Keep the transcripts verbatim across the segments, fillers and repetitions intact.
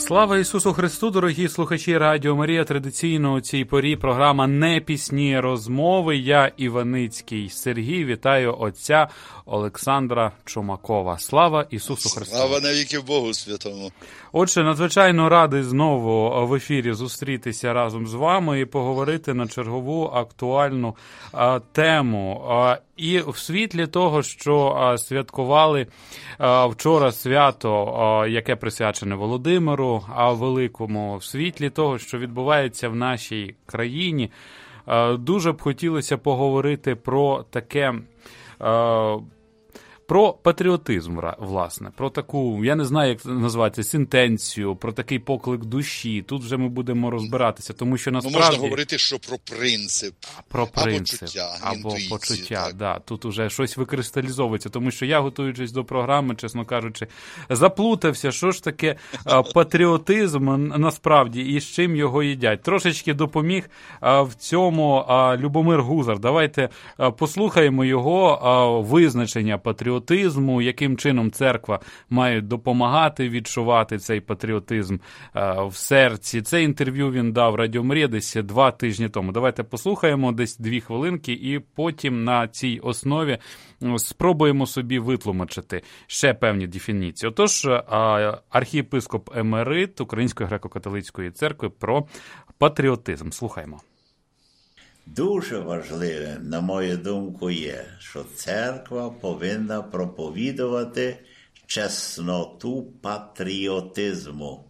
Слава Ісусу Христу, дорогі слухачі Радіо Марія. Традиційно у цій порі програма «Не пісні розмови». Я, Іваницький Сергій, вітаю отця Олександра Чумакова. Слава Ісусу Христу! Слава навіки Богу Святому! Отже, надзвичайно радий знову в ефірі зустрітися разом з вами і поговорити на чергову актуальну а, тему. А, і в світлі того, що а, святкували а, вчора свято, а, яке присвячене Володимиру а, Великому, в світлі того, що відбувається в нашій країні, а, дуже б хотілося поговорити про таке... А, Про патріотизм, власне, про таку, я не знаю, як назвати, сентенцію, про такий поклик душі. Тут вже ми будемо розбиратися, тому що насправді... Ну, можна говорити, що про принцип, про принцип або почуття, або інтуїцію, почуття, так. Да, тут уже щось викристалізовується, тому що я, готуючись до програми, чесно кажучи, заплутався, що ж таке патріотизм насправді і з чим його їдять. Трошечки допоміг в цьому Любомир Гузар. Давайте послухаємо його визначення патріотизму. Патріотизму, яким чином церква має допомагати відчувати цей патріотизм е, в серці. Це інтерв'ю він дав Радіо Марія десь два тижні тому. Давайте послухаємо десь дві хвилинки і потім на цій основі спробуємо собі витлумачити ще певні дефініції. Отож, е, архієпископ емерит Української греко-католицької церкви про патріотизм. Слухаємо. Дуже важливим, на мою думку, є, що церква повинна проповідувати чесноту патріотизму.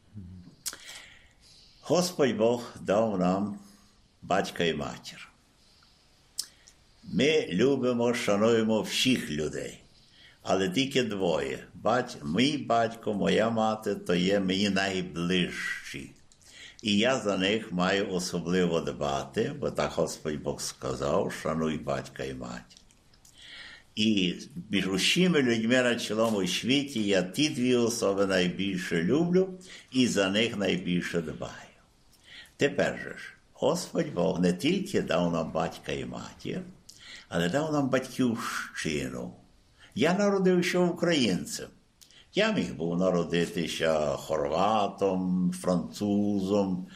Господь Бог дав нам батька і матір. Ми любимо, шануємо всіх людей, але тільки двоє. Бать... Мій батько, моя мати, то є мені найближчі. І я за них маю особливо дбати, бо так Господь Бог сказав, шануй батька і матір. І між усіма людьми на цілому світі я ті дві особи найбільше люблю і за них найбільше дбаю. Тепер же ж, Господь Бог не тільки дав нам батька і матір, але дав нам батьківщину. Я народився українцем. Я міг був народитися хорватом, французом,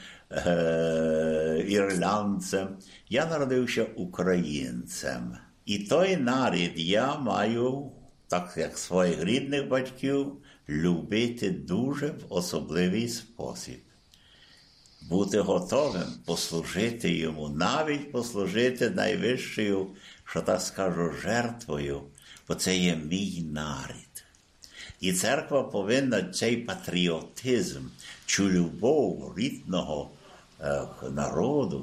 е- ірландцем. Я народився українцем. І той нарід я маю, так як своїх рідних батьків, любити дуже в особливий спосіб. Бути готовим послужити йому, навіть послужити найвищою, що так скажу, жертвою, бо це є мій нарід. І церква повинна цей патріотизм, цю любов рідного е, народу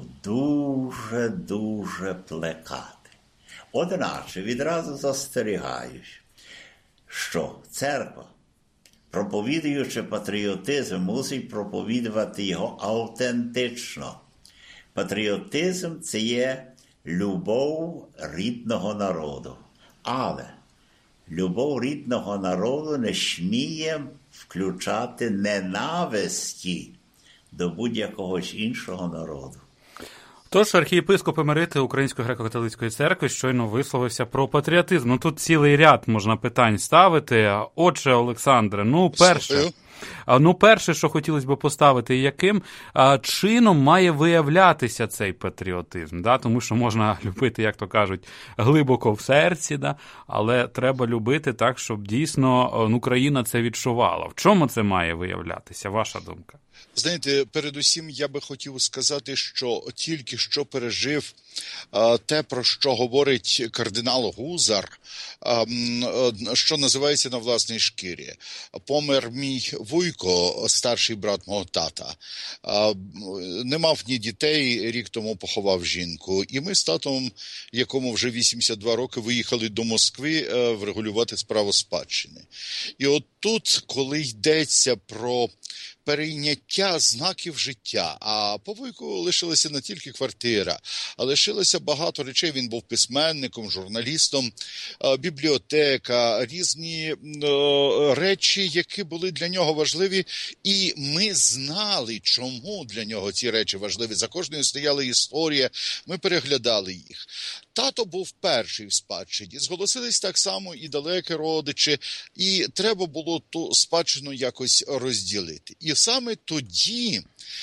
дуже-дуже плекати. Одначе відразу застерігаюсь, що церква, проповідуючи патріотизм, мусить проповідувати його автентично. Патріотизм – це є любов рідного народу. Але любов рідного народу не сміє включати ненависті до будь-якого іншого народу. Тож архієпископ емерит Української греко-католицької церкви щойно висловився про патріотизм. Ну тут цілий ряд можна питань ставити. Отже, Олександре, ну перше, ну перше, що хотілося б поставити, яким а, чином має виявлятися цей патріотизм, да? Тому що можна любити, як то кажуть, глибоко в серці, да? Але треба любити так, щоб дійсно ну, Україна це відчувала. В чому це має виявлятися, ваша думка? Знаєте, передусім я би хотів сказати, що тільки що пережив а, те, про що говорить кардинал Гузар, а, що називається на власній шкірі. Помер мій вуйко, старший брат мого тата. А, не мав ні дітей, рік тому поховав жінку. І ми з татом, якому вже вісімдесят два роки, виїхали до Москви а, врегулювати справу спадщини. І от тут, коли йдеться про перейняття знаків життя. А по Вуйку лишилася не тільки квартира, а лишилося багато речей. Він був письменником, журналістом, бібліотека, різні речі, які були для нього важливі. І ми знали, чому для нього ці речі важливі. За кожною стояла історія, ми переглядали їх. Тато був перший в спадщині. Зголосились так само і далекі родичі. І треба було ту спадщину якось розділити. І саме тоді,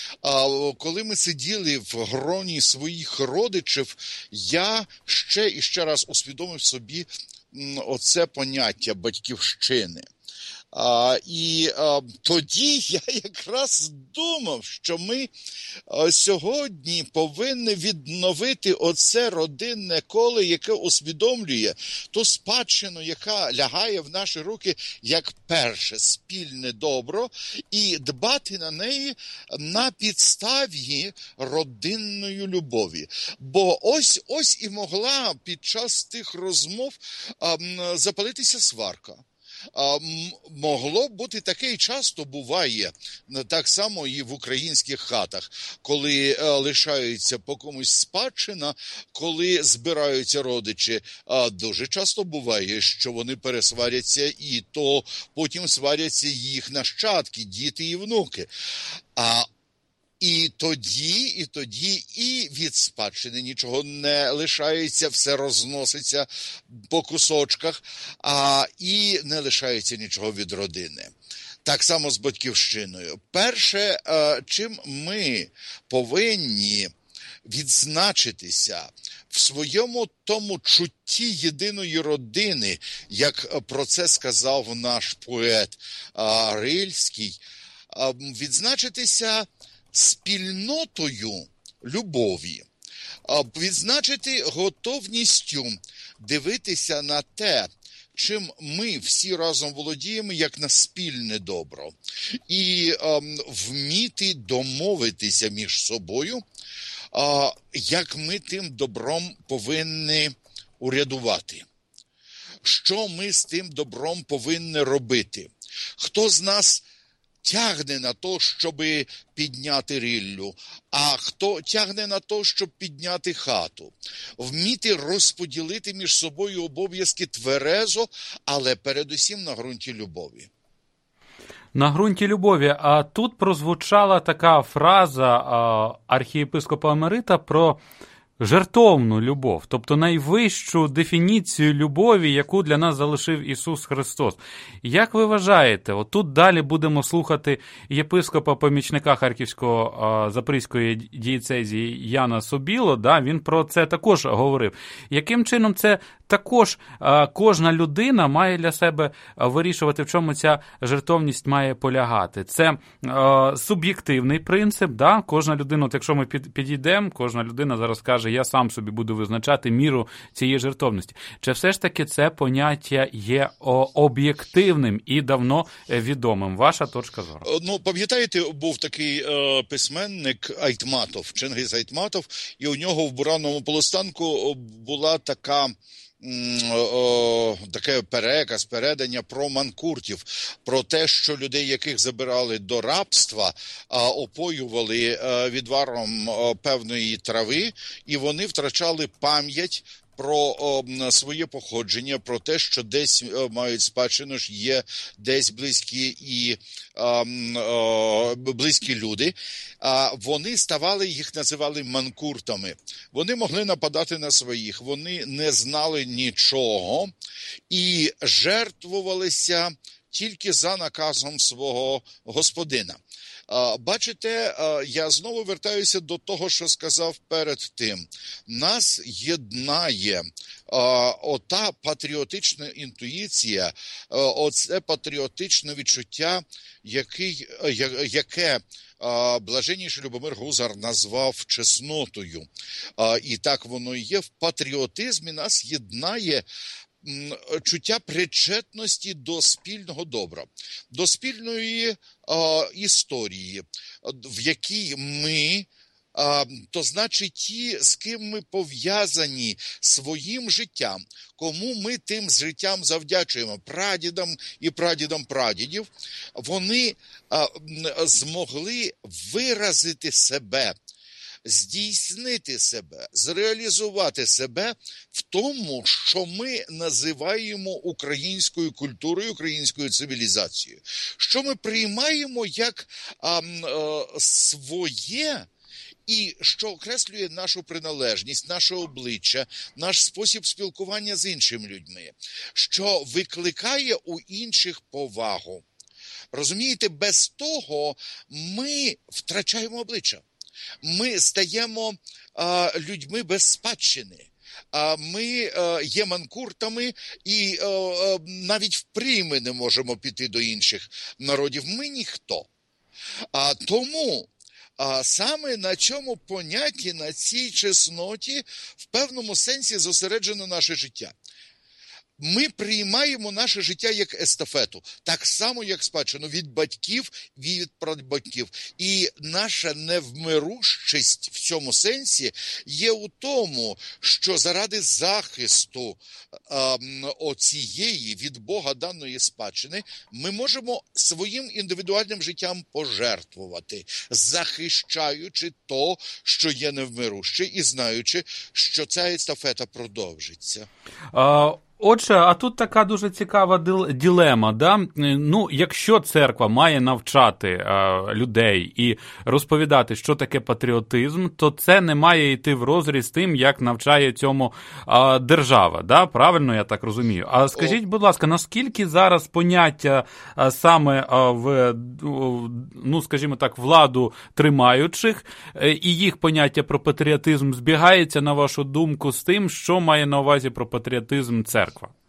коли ми сиділи в гроні своїх родичів, я ще і ще раз усвідомив собі оце поняття батьківщини. А, і а, тоді я якраз думав, що ми а, сьогодні повинні відновити оце родинне коло, яке усвідомлює ту спадщину, яка лягає в наші руки як перше спільне добро, і дбати на неї на підставі родинної любові. Бо ось ось і могла під час тих розмов а, запалитися сварка. А, могло бути таке, і часто буває, так само і в українських хатах, коли а, лишається по комусь спадщина, коли збираються родичі. А, дуже часто буває, що вони пересваряться, і то потім сваряться їх нащадки, діти і внуки. А І тоді, і тоді і від спадщини нічого не лишається, все розноситься по кусочках, а і не лишається нічого від родини. Так само з батьківщиною. Перше, чим ми повинні відзначитися в своєму тому чутті єдиної родини, як про це сказав наш поет Рильський, відзначитися спільнотою любові, відзначити готовністю дивитися на те, чим ми всі разом володіємо, як на спільне добро, і ем, вміти домовитися між собою, е, як ми тим добром повинні урядувати. Що ми з тим добром повинні робити? Хто з нас тягне на те, щоб підняти ріллю, а хто тягне на те, щоб підняти хату. Вміти розподілити між собою обов'язки тверезо, але передусім на ґрунті любові. На ґрунті любові. А тут прозвучала така фраза а, архієпископа Емерита про жертовну любов, тобто найвищу дефініцію любові, яку для нас залишив Ісус Христос. Як ви вважаєте, отут далі будемо слухати єпископа-помічника Харківського Запорізької дієцезії Яна Собіло, да, він про це також говорив. Яким чином це також а, кожна людина має для себе вирішувати, в чому ця жертовність має полягати? Це а, суб'єктивний принцип, да? Кожна людина, от якщо ми під, підійдемо, кожна людина зараз каже, я сам собі буду визначати міру цієї жертовності. Чи все ж таки це поняття є об'єктивним і давно відомим? Ваша точка зору? Ну, пам'ятаєте, був такий е, письменник Айтматов, Чингиз Айтматов, і у нього в Буранному полустанку була така таке переказ, передання про манкуртів, про те, що людей, яких забирали до рабства, опоювали відваром певної трави, і вони втрачали пам'ять про о, своє походження, про те, що десь о, мають спадщину, ж є десь близькі і о, о, близькі люди. А вони ставали, їх називали манкуртами. Вони могли нападати на своїх, вони не знали нічого і жертвувалися тільки за наказом свого господина. Бачите, я знову вертаюся до того, що сказав перед тим. Нас єднає ота патріотична інтуїція, оце патріотичне відчуття, який, яке блаженніший Любомир Гузар назвав чеснотою. І так воно і є. В патріотизмі нас єднає чуття причетності до спільного добра, до спільної е, історії, в якій ми, е, то значить ті, з ким ми пов'язані своїм життям, кому ми тим життям завдячуємо, прадідам і прадідам прадідів, вони е, змогли виразити себе, здійснити себе, зреалізувати себе в тому, що ми називаємо українською культурою, українською цивілізацією. Що ми приймаємо як а, а, своє, і що окреслює нашу приналежність, наше обличчя, наш спосіб спілкування з іншими людьми, що викликає у інших повагу. Розумієте, без того ми втрачаємо обличчя. Ми стаємо а, людьми без спадщини. А ми а, є манкуртами і а, а, навіть в прийми не можемо піти до інших народів. Ми ніхто. А тому а саме на цьому понятті, на цій чесноті, в певному сенсі зосереджено наше життя. Ми приймаємо наше життя як естафету, так само, як спадщину від батьків, від прадбатьків. І наша невмирущість в цьому сенсі є у тому, що заради захисту е, оцієї від Бога даної спадщини ми можемо своїм індивідуальним життям пожертвувати, захищаючи то, що є невмируще, і знаючи, що ця естафета продовжиться. А... Отже, а тут така дуже цікава дилема, да? Ну, якщо церква має навчати е, людей і розповідати, що таке патріотизм, то це не має йти в розріз з тим, як навчає цьому е, держава, да? Правильно я так розумію? А скажіть, будь ласка, наскільки зараз поняття е, саме е, в, ну, скажімо так, владу тримаючих е, і їх поняття про патріотизм збігається, на вашу думку, з тим, що має на увазі про патріотизм церква?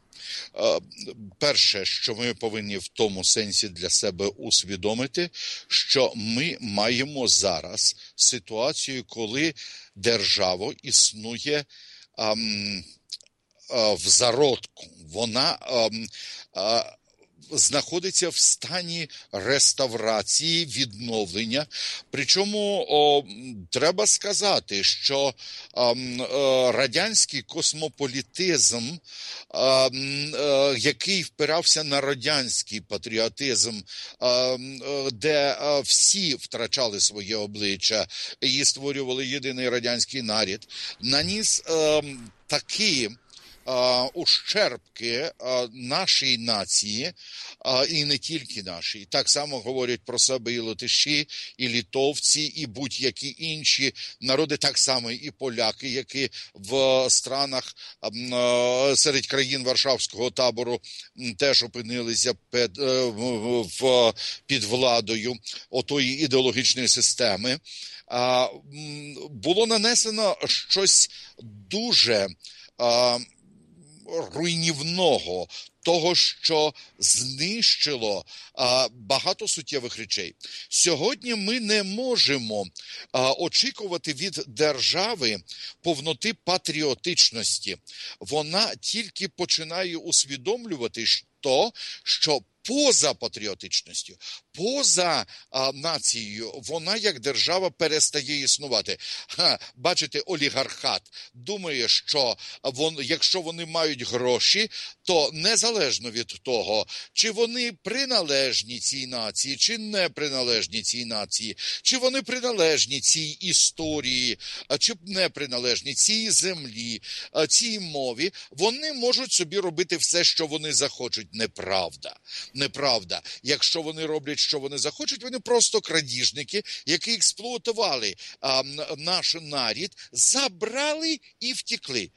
Перше, що ми повинні в тому сенсі для себе усвідомити, що ми маємо зараз ситуацію, коли держава існує ем, е, в зародку. Вона ем, е, знаходиться в стані реставрації, відновлення. Причому о, треба сказати, що о, о, радянський космополітизм, о, о, який впирався на радянський патріотизм, о, о, де о, всі втрачали своє обличчя і створювали єдиний радянський нарід, наніс о, такі Uh, ущербки uh, нашій нації, uh, і не тільки нашій. Так само говорять про себе і латиші, і литовці, і будь-які інші народи, так само і поляки, які в странах, uh, серед країн Варшавського табору теж опинилися під, uh, в, під владою отої ідеологічної системи. Uh, було нанесено щось дуже uh, руйнівного, того, що знищило а, багато суттєвих речей. Сьогодні ми не можемо а, очікувати від держави повноти патріотичності. Вона тільки починає усвідомлювати то, що поза патріотичністю, поза а, нацією, вона як держава перестає існувати. Ха, бачите, олігархат думає, що вон, якщо вони мають гроші, то незалежно від того, чи вони приналежні цій нації, чи не приналежні цій нації, чи вони приналежні цій історії, чи не приналежні цій землі, цій мові, вони можуть собі робити все, що вони захочуть. Неправда. Неправда. Якщо вони роблять, що вони захочуть, вони просто крадіжники, які експлуатували а, наш нарід, забрали і втекли.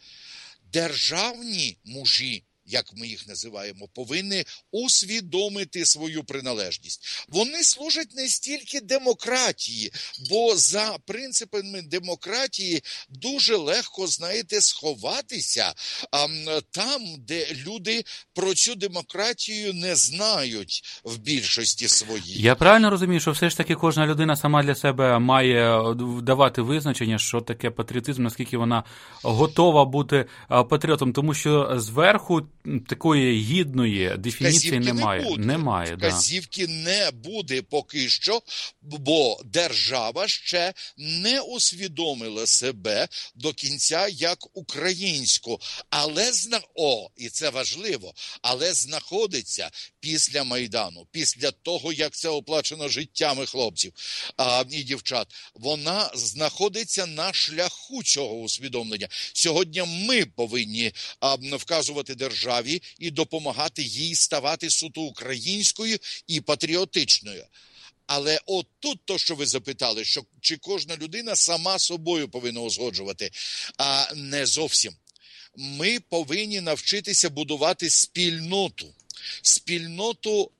Державні мужі, як ми їх називаємо, повинні усвідомити свою приналежність. Вони служать не стільки демократії, бо за принципами демократії дуже легко, знаєте, сховатися а, там, де люди про цю демократію не знають в більшості своїй. Я правильно розумію, що все ж таки кожна людина сама для себе має давати визначення, що таке патріотизм, наскільки вона готова бути патріотом, тому що зверху такої гідної дефініції Вказівки немає. Не буде. немає Вказівки да. не буде поки що, бо держава ще не усвідомила себе до кінця як українську. Але, зна... О, і це важливо, але знаходиться після Майдану, після того, як це оплачено життями хлопців а, і дівчат, вона знаходиться на шляху цього усвідомлення. Сьогодні ми повинні а, вказувати державі і допомагати їй ставати суто українською і патріотичною. Але от тут то, що ви запитали, що чи кожна людина сама собою повинна узгоджувати, а не зовсім. Ми повинні навчитися будувати спільноту. Спільноту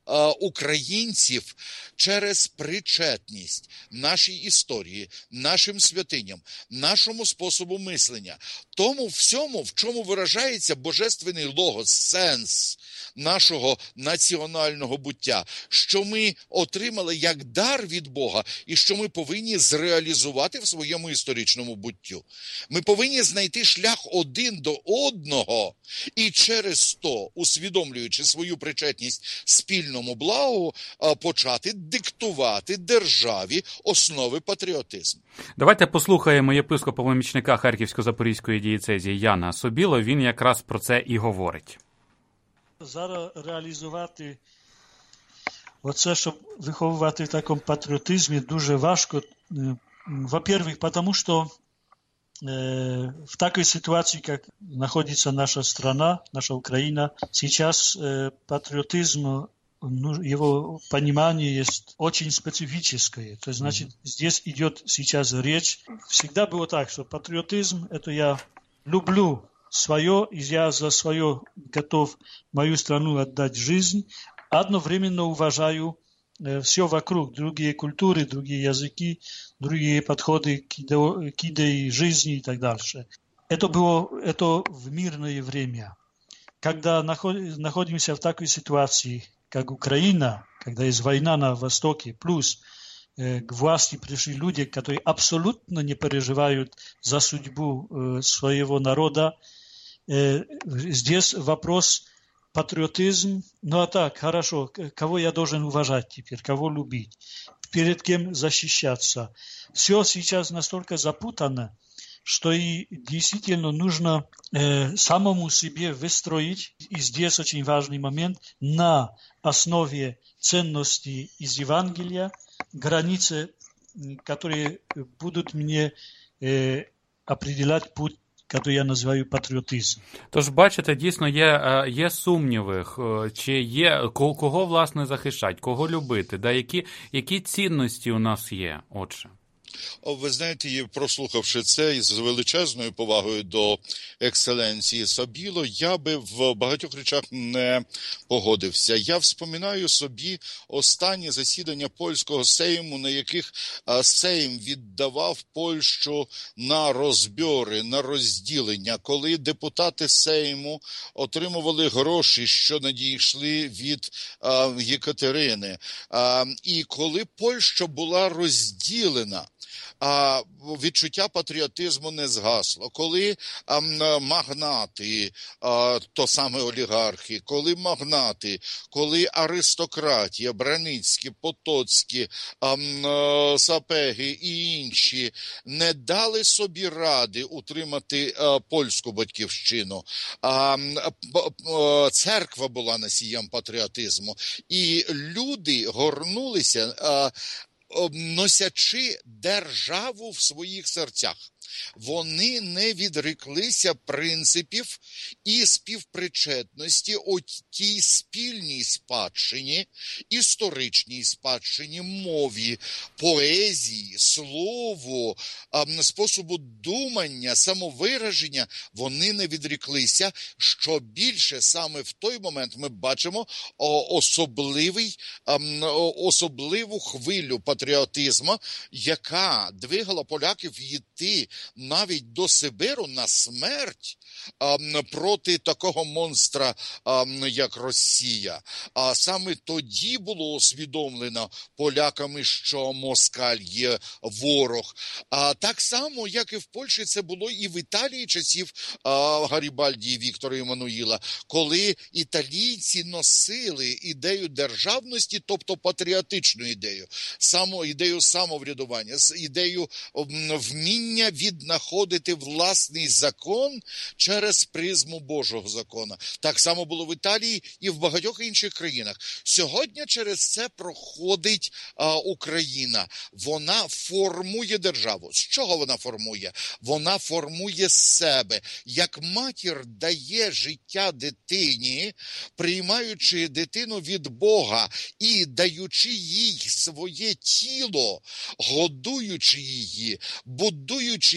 українців через причетність нашій історії, нашим святиням, нашому способу мислення, тому всьому, в чому виражається божественний логос, сенс нашого національного буття, що ми отримали як дар від Бога і що ми повинні зреалізувати в своєму історичному буттю. Ми повинні знайти шлях один до одного і через то, усвідомлюючи свою причетність спільному благу, почати диктувати державі основи патріотизму. Давайте послухаємо єпископа-помічника Харківсько-Запорізької дієцезії Яна Собіло, він якраз про це і говорить. Зараз реалізувати оце, щоб виховувати в такому патріотизмі, дуже важко. Во-первых, тому що в такой ситуации, как находится наша страна, наша Украина, сейчас патриотизм, его понимание есть очень специфическое. То есть, значит, здесь идет сейчас речь. Всегда было так, что патриотизм – это я люблю свое, и я за свое готов мою страну отдать жизнь, одновременно уважаю все вокруг, другие культуры, другие языки, другие подходы к идее жизни и так дальше. Это было это в мирное время. Когда находимся в такой ситуации, как Украина, когда есть война на Востоке, плюс э, к власти пришли люди, которые абсолютно не переживают за судьбу э, своего народа, э, здесь вопрос патриотизм, ну а так, хорошо, кого я должен уважать теперь, кого любить, перед кем защищаться. Все сейчас настолько запутано, что и действительно нужно э, самому себе выстроить, и здесь очень важный момент, на основе ценностей из Евангелия, границы, которые будут мне э, определять путь, яку я називаю патріотизм. Тож, бачите, дійсно є, є сумніви, чи є, кого, власне, захищати, кого любити, да, які, які цінності у нас є, отже. Ви знаєте, прослухавши це із величезною повагою до екселенції Собіло, я би в багатьох речах не погодився. Я вспоминаю собі останні засідання польського сейму, на яких сейм віддавав Польщу на розбьори, на розділення, коли депутати сейму отримували гроші, що надійшли від а, Єкатерини. А, і коли Польща була розділена, а відчуття патріотизму не згасло. Коли а, магнати, а, то саме олігархи, коли магнати, коли аристократія, Браницькі, Потоцькі, а, а, Сапеги і інші не дали собі ради утримати а, польську батьківщину, а, а, церква була носієм патріотизму, і люди горнулися, а, носячи державу в своїх серцях. Вони не відреклися принципів і співпричетності у тій спільній спадщині, історичній спадщині, мові, поезії, слову, способу думання, самовираження. Вони не відреклися, що більше саме в той момент ми бачимо особливий, особливу хвилю патріотизму, яка двигала поляків йти навіть до Сибиру на смерть а, проти такого монстра, а, як Росія. А саме тоді було усвідомлено поляками, що москаль є ворог. А так само, як і в Польщі, це було і в Італії часів а, Гарібальді і Віктора Еммануїла, коли італійці носили ідею державності, тобто патріотичну ідею, само, ідею самоврядування, ідею вміння віднаходити власний закон через призму Божого закона. Так само було в Італії і в багатьох інших країнах. Сьогодні через це проходить а, Україна. Вона формує державу. З чого вона формує? Вона формує себе. Як матір дає життя дитині, приймаючи дитину від Бога і даючи їй своє тіло, годуючи її, будуючи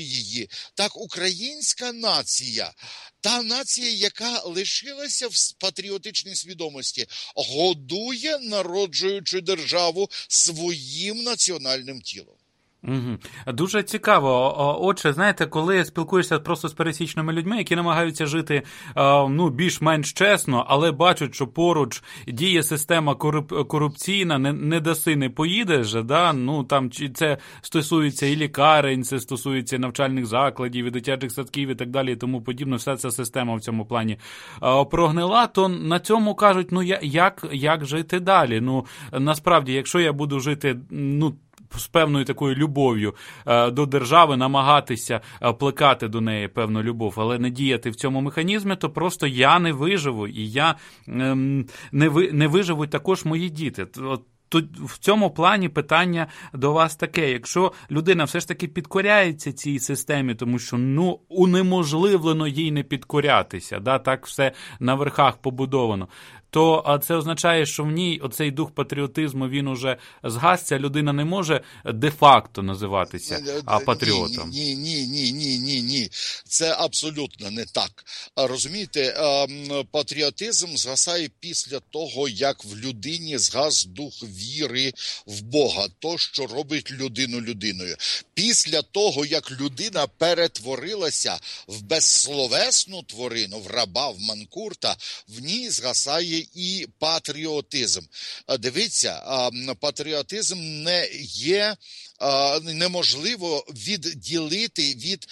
розуміючи її, так українська нація, та нація, яка лишилася в патріотичній свідомості, годує, народжуючи державу своїм національним тілом. Угу. Дуже цікаво. Отже, знаєте, коли спілкуєшся просто з пересічними людьми, які намагаються жити ну, більш-менш чесно, але бачать, що поруч діє система коруп... корупційна, не, не даси, не поїдеш, да? Ну, там, це стосується і лікарень, це стосується навчальних закладів, і дитячих садків і так далі, і тому подібне, вся ця система в цьому плані прогнила, то на цьому кажуть, ну, як, як жити далі? Ну, насправді, якщо я буду жити, ну, з певною такою любов'ю е, до держави, намагатися е, плекати до неї певну любов, але не діяти в цьому механізмі, то просто я не виживу, і я е, не, ви, не виживуть також мої діти. От, тут в цьому плані питання до вас таке: якщо людина все ж таки підкоряється цій системі, тому що, ну, унеможливлено їй не підкорятися, да, так все на верхах побудовано, то це означає, що в ній оцей дух патріотизму, він уже згасся, людина не може де-факто називатися патріотом. Ні, ні, ні, ні, ні, ні. Це абсолютно не так. Розумієте, патріотизм згасає після того, як в людині згас дух віри в Бога, то, що робить людину людиною. Після того, як людина перетворилася в безсловесну тварину, в раба, в манкурта, в ній згасає і патріотизм. Дивіться, патріотизм не є, неможливо відділити від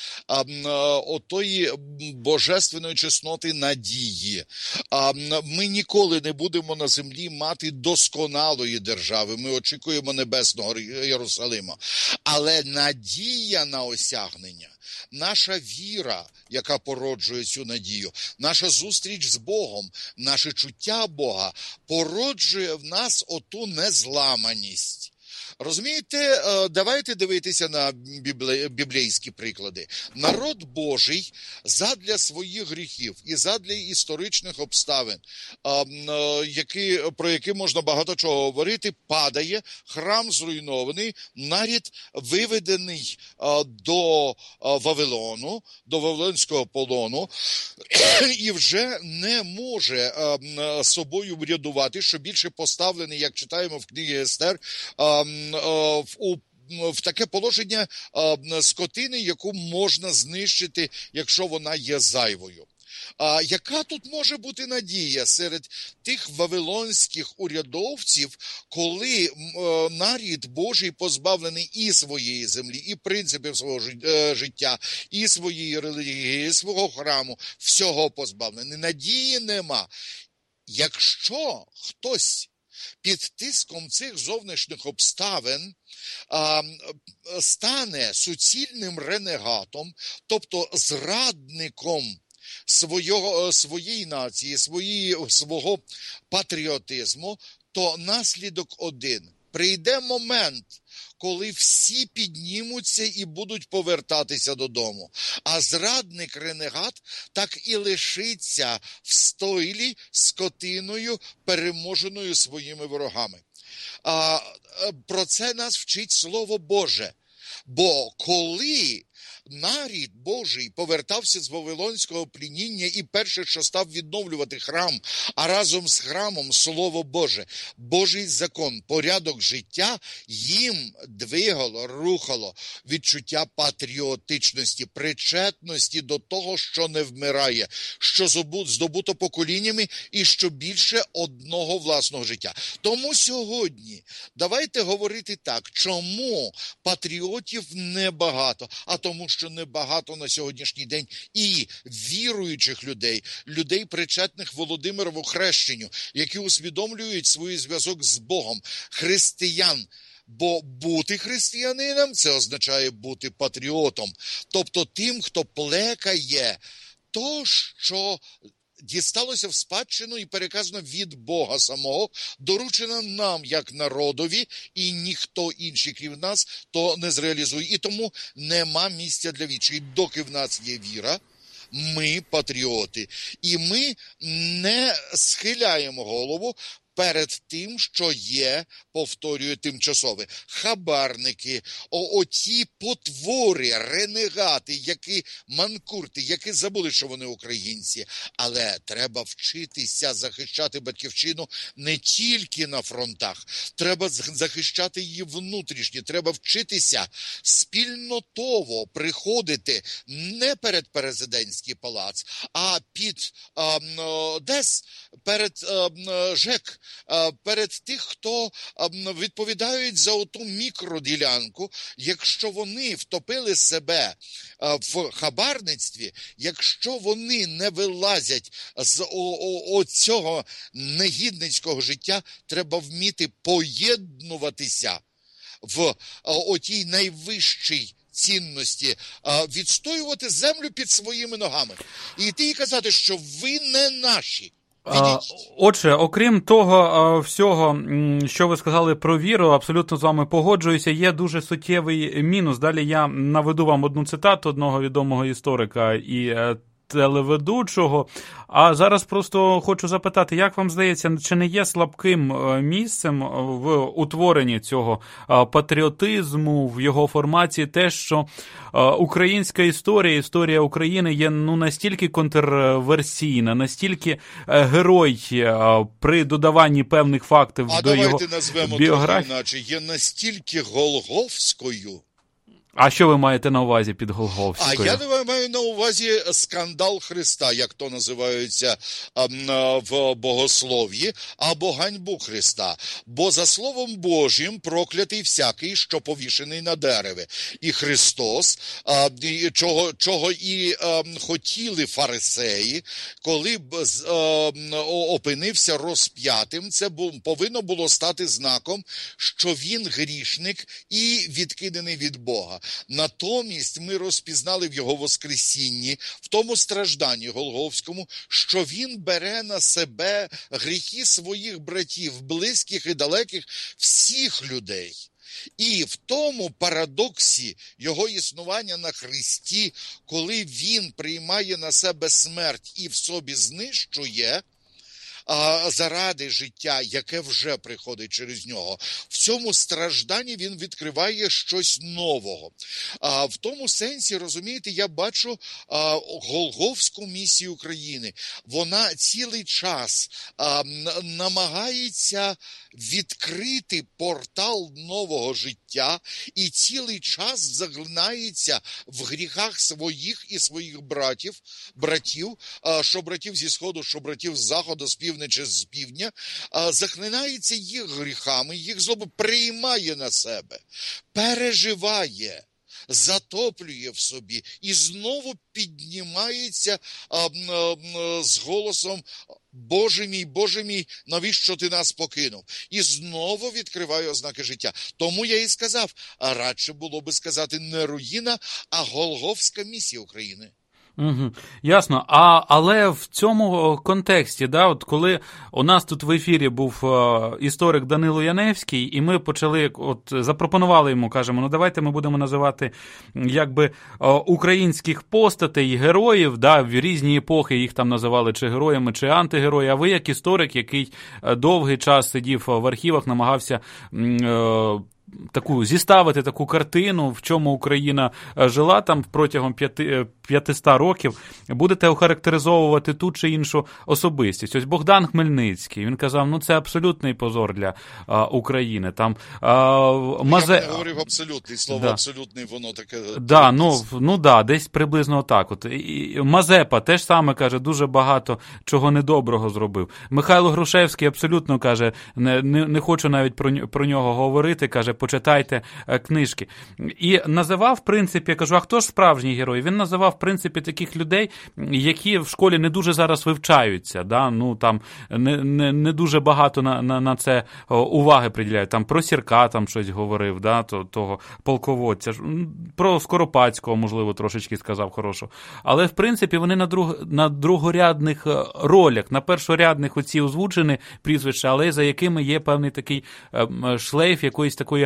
отої божественної чесноти надії. Ми ніколи не будемо на землі мати досконалої держави. Ми очікуємо небесного Єрусалима. Але надія на осягнення, наша віра, яка породжує цю надію, наша зустріч з Богом, наше чуття Бога породжує в нас оту незламаність. Розумієте, давайте дивитися на біблійські приклади. Народ Божий задля своїх гріхів і задля історичних обставин, які, про які можна багато чого говорити, падає, храм зруйнований, народ виведений до Вавилону, до Вавилонського полону, і вже не може собою врядувати, що більше поставлений, як читаємо в книгі Естер, В, у, в таке положення а, скотини, яку можна знищити, якщо вона є зайвою. А яка тут може бути надія серед тих вавилонських урядовців, коли е, народ Божий позбавлений і своєї землі, і принципів свого життя, і своєї релігії, і свого храму, всього позбавлений? Надії нема. Якщо хтось під тиском цих зовнішніх обставин а, стане суцільним ренегатом, тобто зрадником свого, своєї нації, свої, свого патріотизму, то наслідок один. Прийде момент, коли всі піднімуться і будуть повертатися додому. А зрадник-ренегат так і лишиться в стойлі скотиною, переможеною своїми ворогами. А, про це нас вчить Слово Боже. Бо коли народ Божий повертався з Вавилонського плініння, і перше, що став відновлювати храм, а разом з храмом Слово Боже, Божий закон, порядок життя, їм двигало, рухало відчуття патріотичності, причетності до того, що не вмирає, що здобуто поколіннями і що більше одного власного життя. Тому сьогодні давайте говорити так, чому патріотів небагато, а тому, що небагато на сьогоднішній день і віруючих людей, людей, причетних Володимирову хрещенню, які усвідомлюють свій зв'язок з Богом, християн. Бо бути християнином – це означає бути патріотом, тобто тим, хто плекає то, що дісталося в спадщину і переказано від Бога самого, доручено нам, як народові, і ніхто інший, крім нас, то не зреалізує. І тому нема місця для відчаю. Доки в нас є віра, ми патріоти. І ми не схиляємо голову перед тим, що є, повторюю, тимчасове. Хабарники, о, оті потвори, ренегати, які манкурти, які забули, що вони українці. Але треба вчитися захищати батьківщину не тільки на фронтах. Треба захищати її внутрішньо. Треба вчитися спільнотово приходити не перед президентський палац, а під а, ДЕС, перед а, ЖЕК, а, перед тих, хто а, відповідають за оту мікроділянку. Якщо вони втопили себе а, в хабарництві, якщо вони не вилазять з оцього негідницького життя, треба вміти поєднуватися в отій найвищій цінності, відстоювати землю під своїми ногами. І йти і казати, що ви не наші. Отже, окрім того всього, що ви сказали про віру, абсолютно з вами погоджуюся, є дуже суттєвий мінус. Далі я наведу вам одну цитату одного відомого історика і телеведучого. А зараз просто хочу запитати, як вам здається, чи не є слабким місцем в утворенні цього патріотизму, в його формації те, що українська історія, історія України є ну настільки контрверсійна, настільки герой при додаванні певних фактів а до його біографії. А давайте назвемо трохи іначе, є настільки голгофською. А що ви маєте на увазі під Голгофською? А я маю на увазі скандал Христа, як то називається в богослов'ї, або ганьбу Христа. Бо за Словом Божим проклятий всякий, що повішений на дереві. І Христос, чого, чого і хотіли фарисеї, коли б опинився розп'ятим, це повинно було стати знаком, що він грішник і відкиданий від Бога. Натомість ми розпізнали в його воскресінні, в тому стражданні Голгофському, що він бере на себе гріхи своїх братів, близьких і далеких, всіх людей. І в тому парадоксі його існування на Христі, коли він приймає на себе смерть і в собі знищує, а заради життя, яке вже приходить через нього. В цьому стражданні він відкриває щось нового. А в тому сенсі, розумієте, я бачу а, Голгофську місію України. Вона цілий час а, намагається відкрити портал нового життя і цілий час заглинається в гріхах своїх і своїх братів, братів, а, що братів зі Сходу, що братів з Заходу, з півдня, чи з півдня, захлинається їх гріхами, їх злоби приймає на себе, переживає, затоплює в собі і знову піднімається а, а, з голосом «Боже мій, Боже мій, навіщо ти нас покинув?» І знову відкриває ознаки життя. Тому я і сказав, а радше було би сказати не руїна, а Голгофська місія України. Угу, ясно. А, але в цьому контексті, да, от коли у нас тут в ефірі був е, історик Данило Яневський, і ми почали, от запропонували йому, кажемо, ну давайте ми будемо називати якби е, українських постатей, героїв, да, в різні епохи їх там називали чи героями, чи антигерої, а ви як історик, який довгий час сидів в архівах, намагався е, таку зіставити таку картину, в чому Україна жила там протягом п'яти, п'ятиста років, будете охарактеризовувати ту чи іншу особистість. Ось Богдан Хмельницький, він казав, ну це абсолютний позор для а, України. Там, а, Мазе... Я не говорив абсолютний, слово да. абсолютний, воно таке... Да, ну, ну да, десь приблизно так. От. І Мазепа теж саме, каже, дуже багато чого недоброго зробив. Михайло Грушевський абсолютно, каже, не, не, не хочу навіть про, про нього говорити, каже, почитайте е, книжки. І називав, в принципі, я кажу, а хто ж справжній герой? Він називав, в принципі, таких людей, які в школі не дуже зараз вивчаються, да? Ну, там не, не, не дуже багато на, на, на це уваги приділяють. Там про Сірка там щось говорив, да? Того полководця. Про Скоропадського, можливо, трошечки сказав хорошого. Але, в принципі, вони на, друг, на другорядних ролях, на першорядних оці озвучені прізвища, але за якими є певний такий шлейф якоїсь такої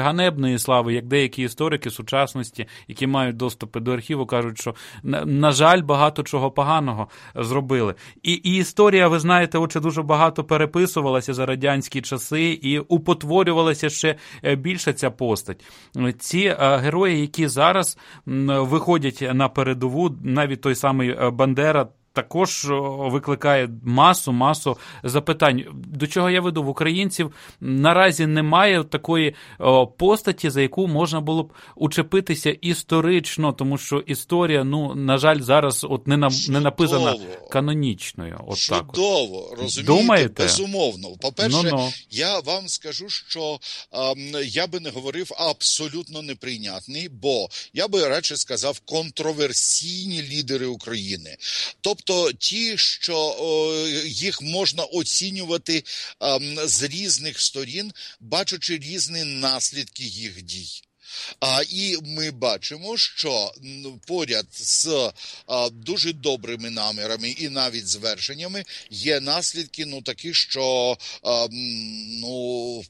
ганебної слави, як деякі історики сучасності, які мають доступи до архіву, кажуть, що, на, на жаль, багато чого поганого зробили. І, і історія, ви знаєте, отже, дуже багато переписувалася за радянські часи і употворювалася ще більше ця постать. Ці герої, які зараз виходять на передову, навіть той самий Бандера, також викликає масу-масу запитань. До чого я веду? В українців наразі немає такої постаті, за яку можна було б учепитися історично, тому що історія, ну, на жаль, зараз от не, на, не написана канонічною. От Чудово, так от. Розумієте? Думаєте? Безумовно. По-перше, Ну-ну. я вам скажу, що ем, я би не говорив абсолютно неприйнятний, бо я би радше сказав контроверсійні лідери України. Тобто Тобто ті, що о, їх можна оцінювати о, з різних сторін, бачачи різні наслідки їх дій. А, і ми бачимо, що поряд з а, дуже добрими намірами і навіть звершеннями є наслідки, ну, такі, що, а, ну,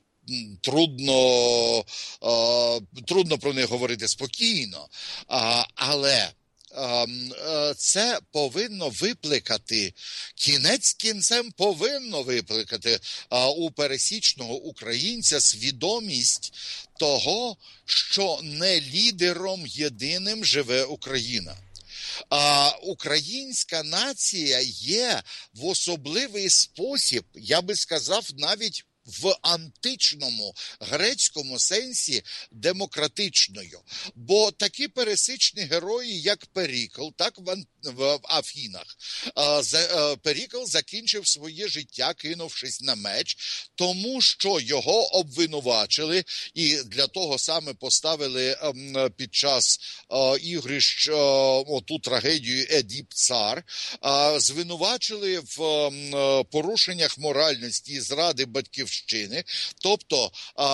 трудно, а, трудно про них говорити спокійно, а, але це повинно викликати, кінець кінцем повинно викликати у пересічного українця свідомість того, що не лідером єдиним живе Україна. А українська нація є в особливий спосіб, я би сказав, навіть в античному грецькому сенсі демократичною. Бо такі пересічні герої, як Перікл, так в, в Афінах, а, за, а, Перікл закінчив своє життя, кинувшись на меч, тому що його обвинувачили і для того саме поставили а, під час а, ігрищ а, оту трагедію Едіп Цар, а, звинувачили в а, порушеннях моральності і зради батьків Тобто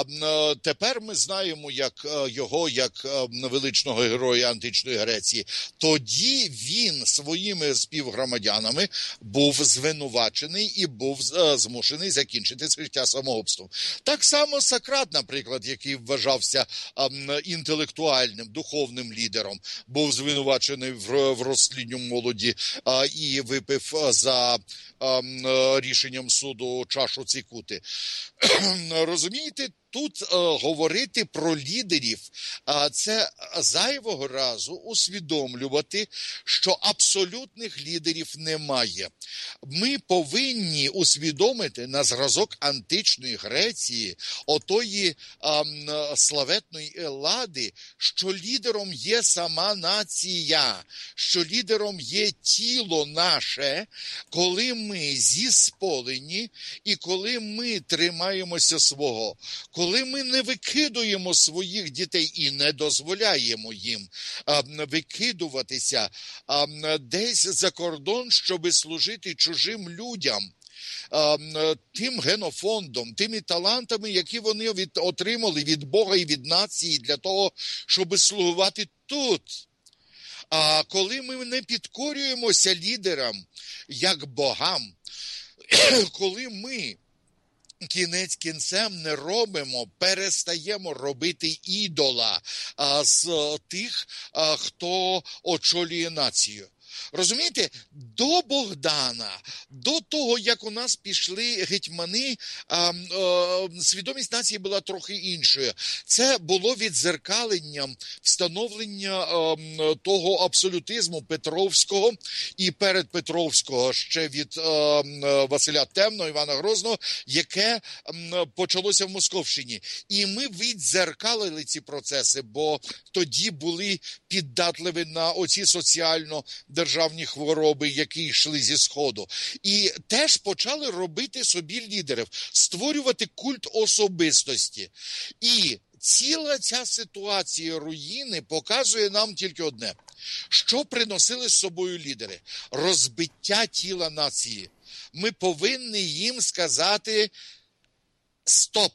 тепер ми знаємо як його як величного героя античної Греції. Тоді він своїми співгромадянами був звинувачений і був змушений закінчити життя самогубством. Так само Сократ, наприклад, який вважався інтелектуальним, духовним лідером, був звинувачений в розтлінню молоді і випив за рішенням суду чашу цикути. Розумієте, тут е, говорити про лідерів, е, це зайвого разу усвідомлювати, що абсолютних лідерів немає. Ми повинні усвідомити на зразок античної Греції, отої е, славетної Еллади, що лідером є сама нація, що лідером є тіло наше, коли ми зісполені і коли ми тримаємося свого. Коли ми не викидуємо своїх дітей і не дозволяємо їм а, викидуватися а, десь за кордон, щоб служити чужим людям, а, тим генофондом, тими талантами, які вони від, отримали від Бога і від нації для того, щоб слугувати тут. А коли ми не підкорюємося лідерам, як богам, коли ми кінець кінцем не робимо, перестаємо робити ідола а, з тих, а, хто очолює націю. Розумієте, до Богдана, до того, як у нас пішли гетьмани, а, а, свідомість нації була трохи іншою. Це було віддзеркаленням встановлення а, того абсолютизму Петровського і передпетровського ще від а, Василя Темного, Івана Грозного, яке а, почалося в Московщині. І ми віддзеркалили ці процеси, бо тоді були піддатливі на оці соціально державні хвороби, які йшли зі Сходу. І теж почали робити собі лідерів, створювати культ особистості. І ціла ця ситуація руїни показує нам тільки одне. Що приносили з собою лідери? Розбиття тіла нації. Ми повинні їм сказати «стоп».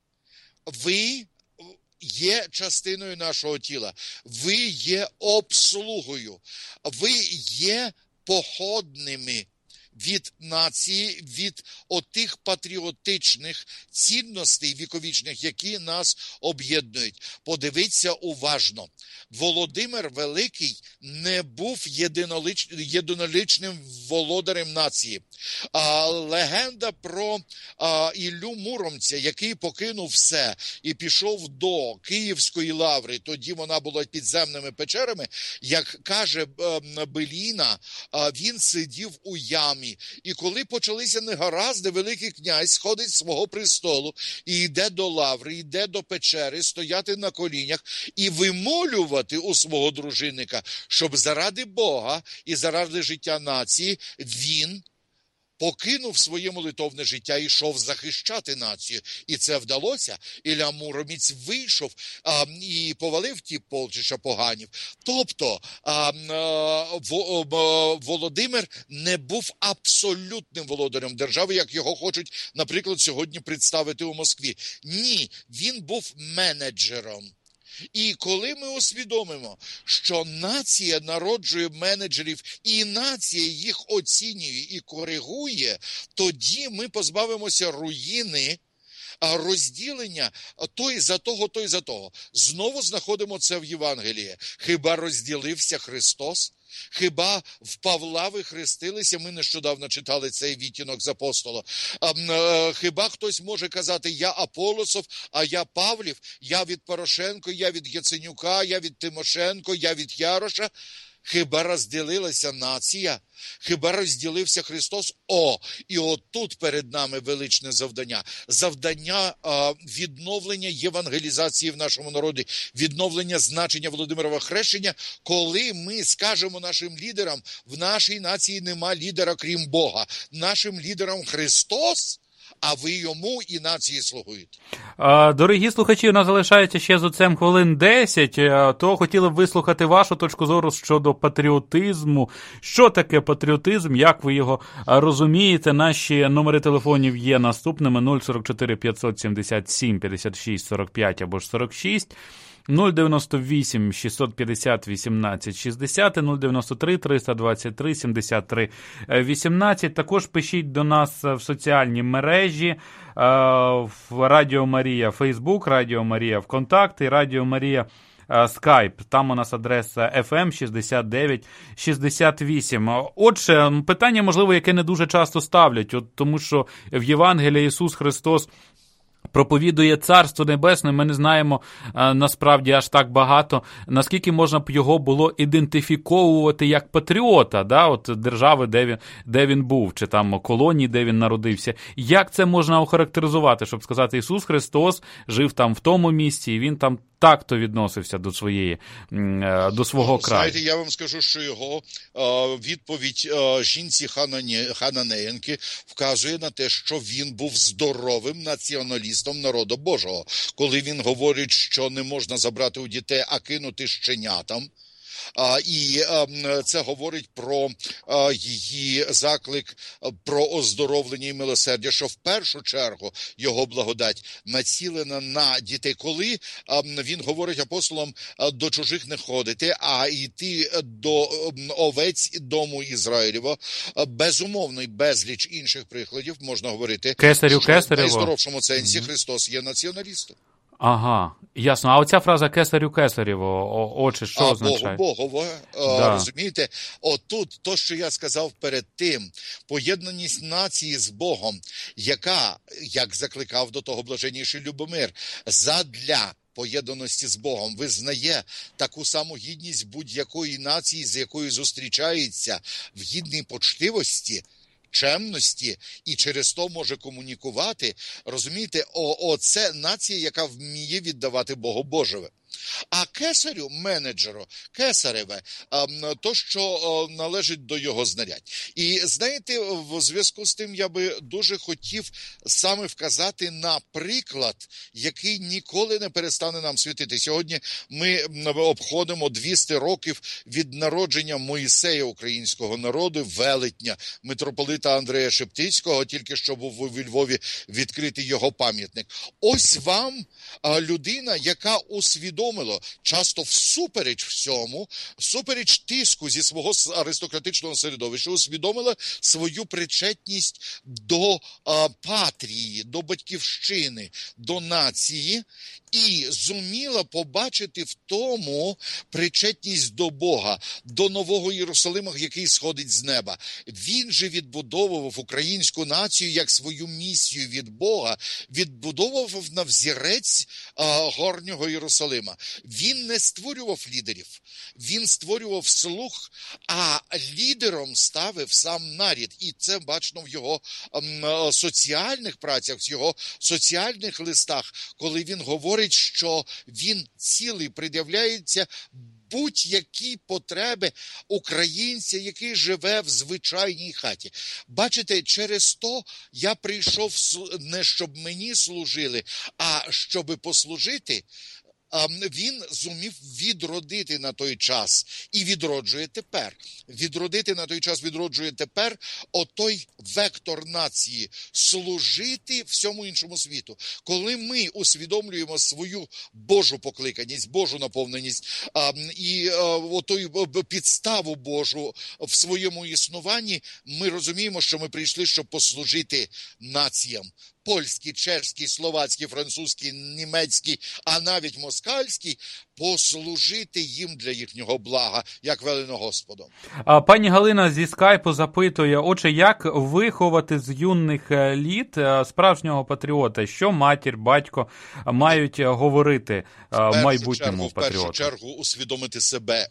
Ви є частиною нашого тіла. Ви є обслугою. Ви є походними від нації, від отих патріотичних цінностей віковічних, які нас об'єднують. Подивіться уважно. Володимир Великий не був єдинолич... єдиноличним володарем нації. А легенда про а, Іллю Муромця, який покинув все і пішов до Київської лаври, тоді вона була підземними печерами, як каже а, Беліна, а, він сидів у ямі. І коли почалися негаразди, Великий князь сходить з свого престолу і йде до лаври, йде до печери, стояти на колінях і вимолювати у свого дружинника, щоб заради Бога і заради життя нації він покинув своє молитовне життя і йшов захищати націю. І це вдалося. Ілля Муромець вийшов а, і повалив ті полчища поганів. Тобто а, а, Володимир не був абсолютним володарем держави, як його хочуть, наприклад, сьогодні представити у Москві. Ні, він був менеджером. І коли ми усвідомимо, що нація народжує менеджерів, і нація їх оцінює і коригує, тоді ми позбавимося руїни, розділення той за того, той за того. Знову знаходимо це в Євангелії. Хіба розділився Христос? Хіба в Павла ви хрестилися? Ми нещодавно читали цей відтінок з апостола. Хіба хтось може казати, я Аполосов, а я Павлів, я від Порошенко, я від Яценюка, я від Тимошенко, я від Яроша? Хіба розділилася нація? Хіба розділився Христос? О, і отут перед нами величне завдання. Завдання а, відновлення євангелізації в нашому народі, відновлення значення Володимирова хрещення, коли ми скажемо нашим лідерам, в нашій нації нема лідера, крім Бога. Нашим лідером Христос, а ви йому і нації слугуєте. Дорогі слухачі, у нас залишається ще з отцем хвилин десять, то хотіли б вислухати вашу точку зору щодо патріотизму. Що таке патріотизм, як ви його розумієте? Наші номери телефонів є наступними: нуль сорок чотири п'ятсот сімдесят сім п'ятдесят шість сорок п'ять або ж сорок шість, нуль дев'яносто вісім шістсот п'ятдесят вісімнадцять шістдесят, нуль дев'яносто три триста двадцять три сімдесят три вісімнадцять. Також пишіть до нас в соціальні мережі, в Радіо Марія Фейсбук, Радіо Марія ВКонтакт, Радіо Марія Скайп. Там у нас адреса еф ем шістдесят дев'ять шістдесят вісім. Отже, питання, можливо, яке не дуже часто ставлять, от тому що в Євангелії Ісус Христос проповідує Царство Небесне, ми не знаємо а, насправді аж так багато, наскільки можна б його було ідентифіковувати як патріота, да, от держави, де він, де він був, чи там колонії, де він народився. Як це можна охарактеризувати, щоб сказати, Ісус Христос жив там в тому місці, і він там так-то відносився до своєї, до свого краю? Знаєте, я вам скажу, що його е, відповідь е, жінці Хананеєнки вказує на те, що він був здоровим націоналістом народу Божого. Коли він говорить, що не можна забрати у дітей, а кинути щенятам. А, і а, це говорить про а, її заклик про оздоровлення і милосердя, що в першу чергу його благодать націлена на дітей. Коли а, він говорить апостолам а, до чужих не ходити, а йти до а, овець дому Ізраїлєва, а, безумовно і безліч інших прикладів можна говорити, Кесарю, що Кесарєво. в найздоровшому сенсі mm-hmm. Христос є націоналістом. Ага, ясно. А оця фраза «Кесарю Кесарєво», отже, що а означає? Богу Богово, да. Розумієте? Отут, то, що я сказав перед тим, поєднаність нації з Богом, яка, як закликав до того блаженніший Любомир, задля поєднаності з Богом визнає таку саму гідність будь-якої нації, з якою зустрічається в гідній почтивості, чемності і через то може комунікувати. Розумієте, о, оце нація, яка вміє віддавати Богу Божеве. А кесарю, менеджеру, кесареве, то, що належить до його знарядь. І, знаєте, в зв'язку з тим я би дуже хотів саме вказати на приклад, який ніколи не перестане нам світити. Сьогодні ми обходимо двісті років від народження Моїсея українського народу, велетня, митрополита Андрея Шептицького, тільки що був у Львові відкритий його пам'ятник. Ось вам людина, яка усвідомлює усвідомило, часто всупереч всьому, всупереч тиску зі свого аристократичного середовища, усвідомило свою причетність до а, патрії, до батьківщини, до нації, і зуміла побачити в тому причетність до Бога, до Нового Єрусалима, який сходить з неба. Він же відбудовував українську націю як свою місію від Бога, відбудовував на взірець а, горнього Єрусалима. Він не створював лідерів, він створював слуг, а лідером ставив сам нарід. І це бачно в його а, соціальних працях, в його соціальних листах, коли він говорить, що він цілий пред'являється будь-які потреби українця, який живе в звичайній хаті. Бачите, через то я прийшов не щоб мені служили, а щоб послужити. Він зумів відродити на той час і відроджує тепер. Відродити на той час, відроджує тепер отой вектор нації – служити всьому іншому світу. Коли ми усвідомлюємо свою Божу покликаність, Божу наповненість а, і а, отою підставу Божу в своєму існуванні, ми розуміємо, що ми прийшли, щоб послужити націям. Польський, чешський, словацький, французький, німецький, а навіть москальський, послужити їм для їхнього блага, як велено Господом. Пані Галина зі скайпу запитує, отже, як виховати з юних літ справжнього патріота? Що матір, батько мають говорити майбутньому патріоту? В першу чергу усвідомити себе,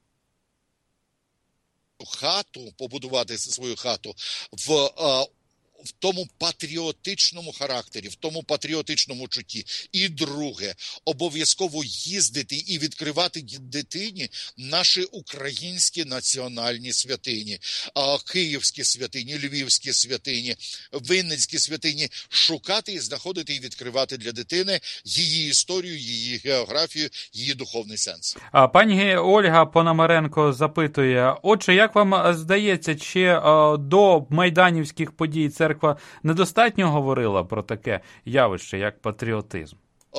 хату, побудувати свою хату в в тому патріотичному характері, в тому патріотичному чутті. І друге, обов'язково їздити і відкривати дитині наші українські національні святині, київські святині, львівські святині, вінницькі святині, шукати і знаходити і відкривати для дитини її історію, її географію, її духовний сенс. А пані Ольга Пономаренко запитує, отже, як вам здається, чи до майданівських подій церква недостатньо говорила про таке явище, як патріотизм?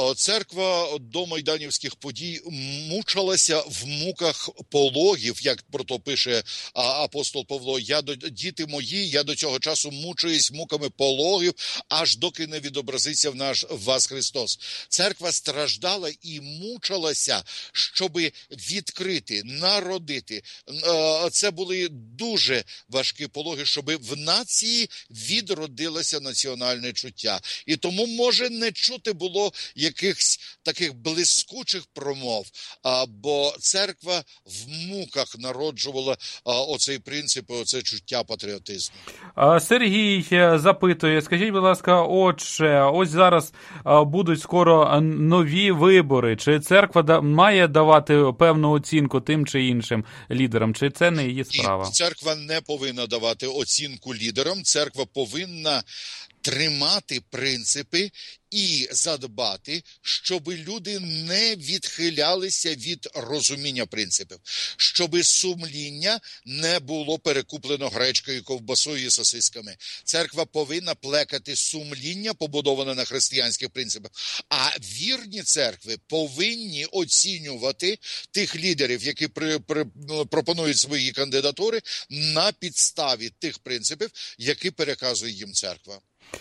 Церква до майданівських подій мучилася в муках пологів, як про то пише апостол Павло. Я до діти мої, я до цього часу мучуюсь муками пологів, аж доки не відобразиться в наш в вас Христос. Церква страждала і мучилася, щоб відкрити, народити. Це були дуже важкі пологи, щоб в нації відродилося національне чуття. І тому, може, не чути було якихось таких блискучих промов, а, бо церква в муках народжувала а, оцей принцип, оце чуття патріотизму. Сергій запитує, скажіть, будь ласка, отже, ось зараз а, будуть скоро нові вибори. Чи церква да, має давати певну оцінку тим чи іншим лідерам? Чи це не її справа? І церква не повинна давати оцінку лідерам. Церква повинна тримати принципи і задбати, щоб люди не відхилялися від розуміння принципів, щоб сумління не було перекуплено гречкою, ковбасою і сосисками. Церква повинна плекати сумління, побудоване на християнських принципах, а вірні церкви повинні оцінювати тих лідерів, які при, при, пропонують свої кандидатури на підставі тих принципів, які переказує їм церква.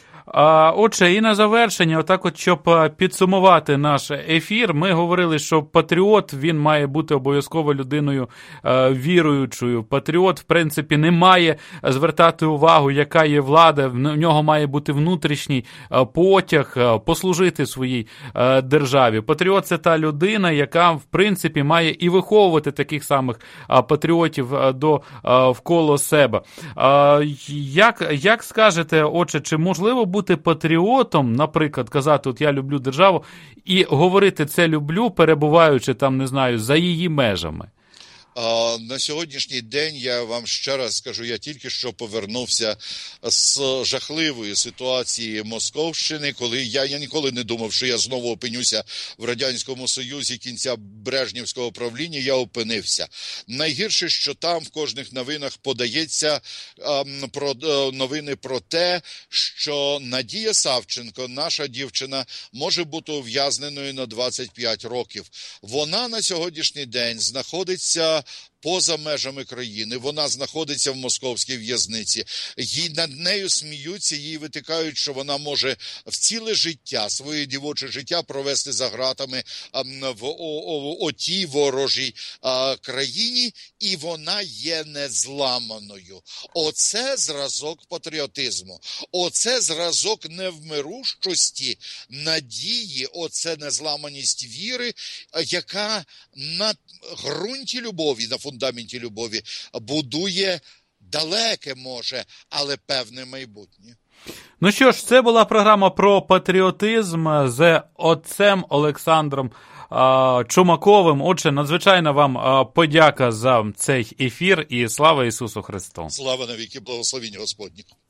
Отже, і на завершення, отак от, щоб підсумувати наш ефір, ми говорили, що патріот, він має бути обов'язково людиною е, віруючою. Патріот, в принципі, не має звертати увагу, яка є влада, в нього має бути внутрішній е, потяг е, послужити своїй е, державі. Патріот – це та людина, яка, в принципі, має і виховувати таких самих е, патріотів е, до е, вколо себе. Е, як, як скажете, отже, чи можливо бути патріотом, наприклад, казати, от я люблю державу, і говорити це люблю, перебуваючи там, не знаю, за її межами? На сьогоднішній день, я вам ще раз скажу, я тільки що повернувся з жахливої ситуації Московщини, коли я, я ніколи не думав, що я знову опинюся в Радянському Союзі кінця Брежнівського правління, я опинився. Найгірше, що там в кожних новинах подається ем, про, е, новини про те, що Надія Савченко, наша дівчина, може бути ув'язненою на двадцять п'ять років. Вона на сьогоднішній день знаходиться поза межами країни, вона знаходиться в московській в'язниці. Їй над нею сміються, їй витикають, що вона може в ціле життя, своє дівоче життя провести за ґратами а, в о, о, отій ворожій а, країні, і вона є незламаною. Оце зразок патріотизму, оце зразок невмирущості, надії, оце незламаність віри, яка на ґрунті любові, на фундаменті любові будує далеке, може, але певне майбутнє. Ну що ж, це була програма про патріотизм з отцем Олександром а, Чумаковим. Отже, надзвичайно вам а, подяка за цей ефір і слава Ісусу Христу. Слава навіки, благословіння Господнє.